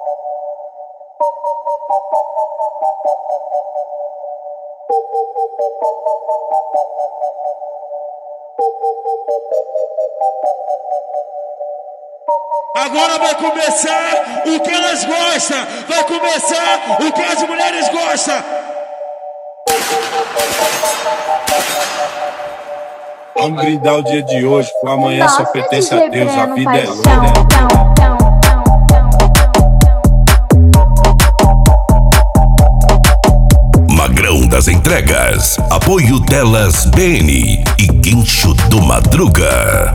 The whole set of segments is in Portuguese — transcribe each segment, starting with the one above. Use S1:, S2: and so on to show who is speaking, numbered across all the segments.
S1: Agora vai começar o que elas gostam, vai começar o que as mulheres gostam.
S2: Vamos brindar o dia de hoje, com amanhã só pertence a Deus, a vida é longa.
S3: Magrão das entregas, apoio delas BN e Guincho do Madruga.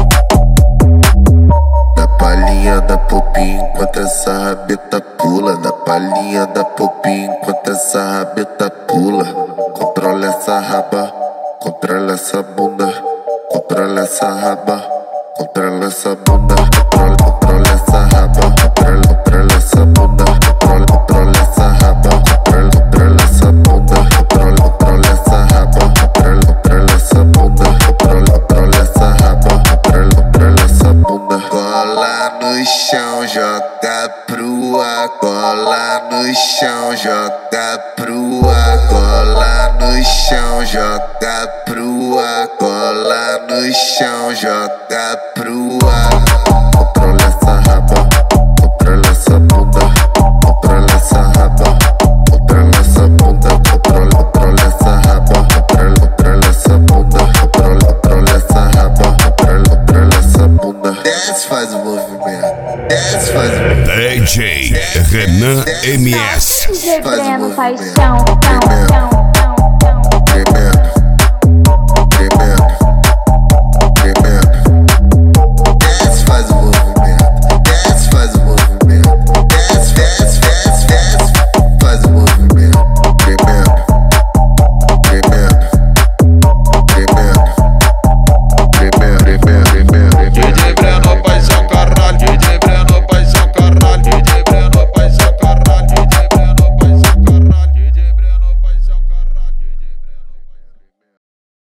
S4: Na palhinha da popinha enquanto essa rabeta pula. Na palhinha da popinha enquanto essa rabeta pula. Controla essa raba, controla essa bunda. Controla essa raba, controla essa bunda. Controla essa raba, controla essa bunda. Controla essa raba, controla essa bunda. Controla essa raba, controla essa bunda. Controla essa raba, controla essa bunda. Cola no chão, joga pro ar. Cola no chão, joga pro ar. Cola no chão, joga pro ar. Cola no chão, joga pro ar. Controla essa raba, controla essa bunda. Controla essa raba, controla essa bunda. Controla essa raba, controla essa bunda. Controla essa raba, controla essa bunda. Desce, faz o movimento. Desce, faz o movimento.
S3: DJ Renan MS.
S4: Faz o movimento.